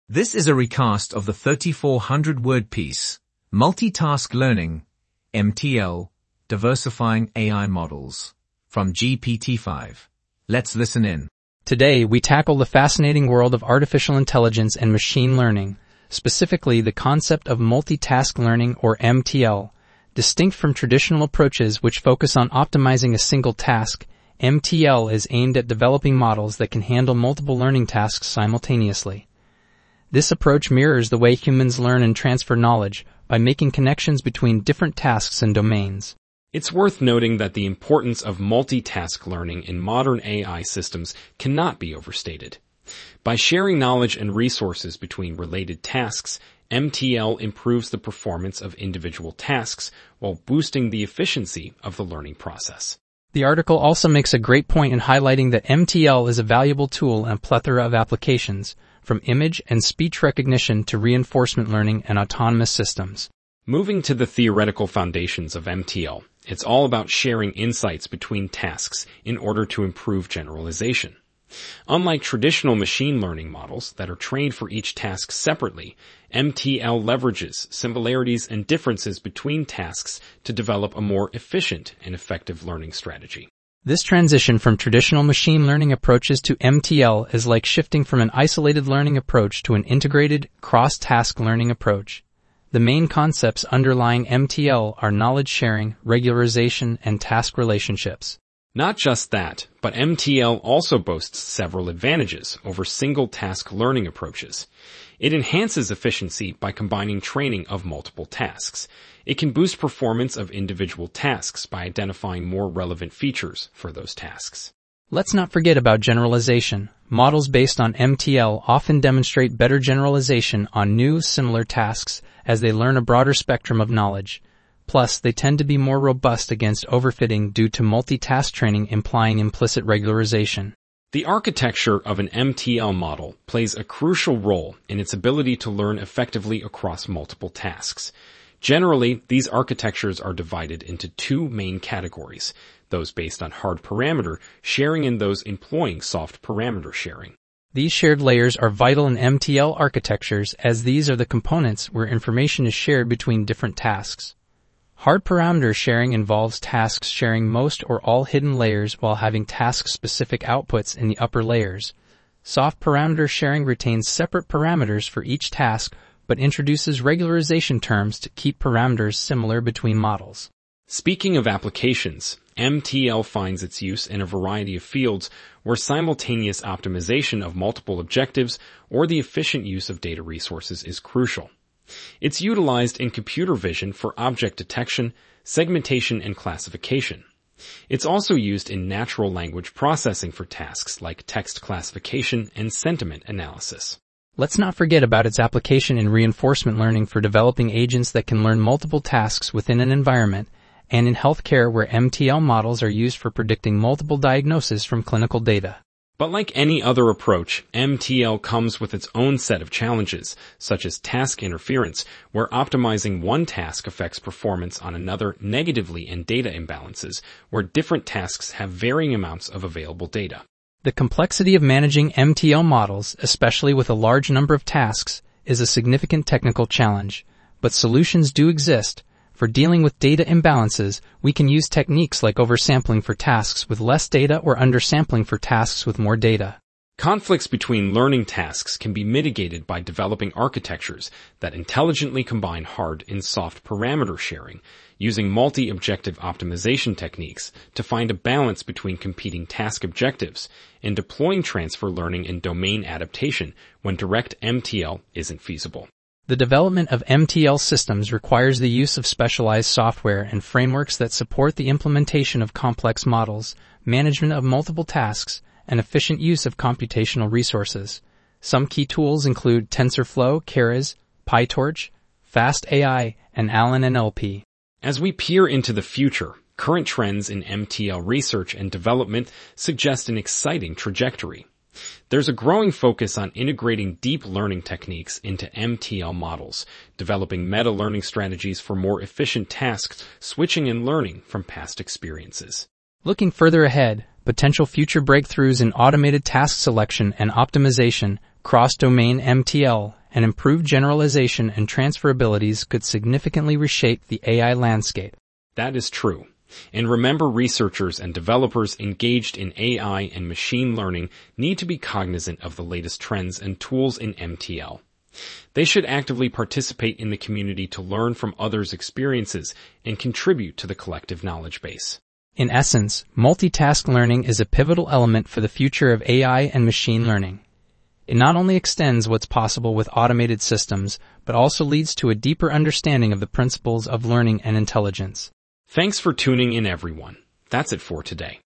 This is a recast of the 3,400-word piece, Multitask Learning, MTL, Diversifying AI Models, from GPT-5. Let's listen in. Today, we tackle the fascinating world of artificial intelligence and machine learning, specifically the concept of multitask learning or MTL. Distinct from traditional approaches which focus on optimizing a single task, MTL is aimed at developing models that can handle multiple learning tasks simultaneously. This approach mirrors the way humans learn and transfer knowledge by making connections between different tasks and domains. It's worth noting that the importance of multitask learning in modern AI systems cannot be overstated. By sharing knowledge and resources between related tasks, MTL improves the performance of individual tasks while boosting the efficiency of the learning process. The article also makes a great point in highlighting that MTL is a valuable tool in a plethora of applications, from image and speech recognition to reinforcement learning and autonomous systems. Moving to the theoretical foundations of MTL, it's all about sharing insights between tasks in order to improve generalization. Unlike traditional machine learning models that are trained for each task separately, MTL leverages similarities and differences between tasks to develop a more efficient and effective learning strategy. This transition from traditional machine learning approaches to MTL is like shifting from an isolated learning approach to an integrated, cross-task learning approach. The main concepts underlying MTL are knowledge sharing, regularization, and task relationships. Not just that, but MTL also boasts several advantages over single-task learning approaches. It enhances efficiency by combining training of multiple tasks. It can boost performance of individual tasks by identifying more relevant features for those tasks. Let's not forget about generalization. Models based on MTL often demonstrate better generalization on new, similar tasks as they learn a broader spectrum of knowledge. Plus, they tend to be more robust against overfitting due to multitask training implying implicit regularization. The architecture of an MTL model plays a crucial role in its ability to learn effectively across multiple tasks. Generally, these architectures are divided into two main categories, those based on hard parameter sharing and those employing soft parameter sharing. These shared layers are vital in MTL architectures as these are the components where information is shared between different tasks. Hard parameter sharing involves tasks sharing most or all hidden layers while having task-specific outputs in the upper layers. Soft parameter sharing retains separate parameters for each task but introduces regularization terms to keep parameters similar between models. Speaking of applications, MTL finds its use in a variety of fields where simultaneous optimization of multiple objectives or the efficient use of data resources is crucial. It's utilized in computer vision for object detection, segmentation, and classification. It's also used in natural language processing for tasks like text classification and sentiment analysis. Let's not forget about its application in reinforcement learning for developing agents that can learn multiple tasks within an environment, and in healthcare where MTL models are used for predicting multiple diagnoses from clinical data. But like any other approach, MTL comes with its own set of challenges, such as task interference, where optimizing one task affects performance on another negatively, and data imbalances, where different tasks have varying amounts of available data. The complexity of managing MTL models, especially with a large number of tasks, is a significant technical challenge, but solutions do exist. For dealing with data imbalances, we can use techniques like oversampling for tasks with less data or undersampling for tasks with more data. Conflicts between learning tasks can be mitigated by developing architectures that intelligently combine hard and soft parameter sharing, using multi-objective optimization techniques to find a balance between competing task objectives, and deploying transfer learning and domain adaptation when direct MTL isn't feasible. The development of MTL systems requires the use of specialized software and frameworks that support the implementation of complex models, management of multiple tasks, and efficient use of computational resources. Some key tools include TensorFlow, Keras, PyTorch, FastAI, and Allen NLP. As we peer into the future, current trends in MTL research and development suggest an exciting trajectory. There's a growing focus on integrating deep learning techniques into MTL models, developing meta-learning strategies for more efficient tasks, switching and learning from past experiences. Looking further ahead, potential future breakthroughs in automated task selection and optimization, cross-domain MTL, and improved generalization and transfer abilities could significantly reshape the AI landscape. That is true. And remember, researchers and developers engaged in AI and machine learning need to be cognizant of the latest trends and tools in MTL. They should actively participate in the community to learn from others' experiences and contribute to the collective knowledge base. In essence, multitask learning is a pivotal element for the future of AI and machine learning. It not only extends what's possible with automated systems, but also leads to a deeper understanding of the principles of learning and intelligence. Thanks for tuning in, everyone. That's it for today.